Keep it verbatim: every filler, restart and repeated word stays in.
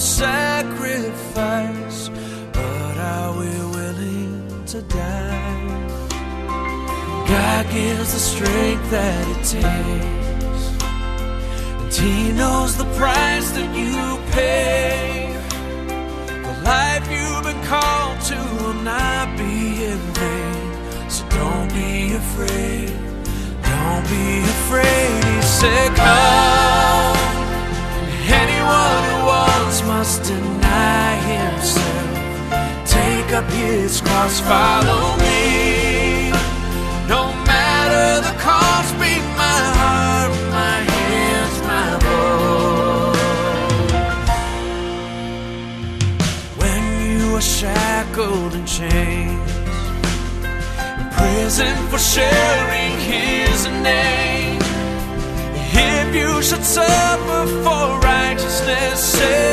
sacrifice, but are we willing to die? God gives the strength that it takes, and He knows the price that you pay. The life you've been called to will not be in vain, so don't be afraid, don't be afraid. He said, come, anyone who wants must deny himself, take up his cross, follow me. No matter the cost, be my heart, my hands, my voice. When you are shackled in chains, in prison for sharing His name, if you should suffer for righteousness' sake,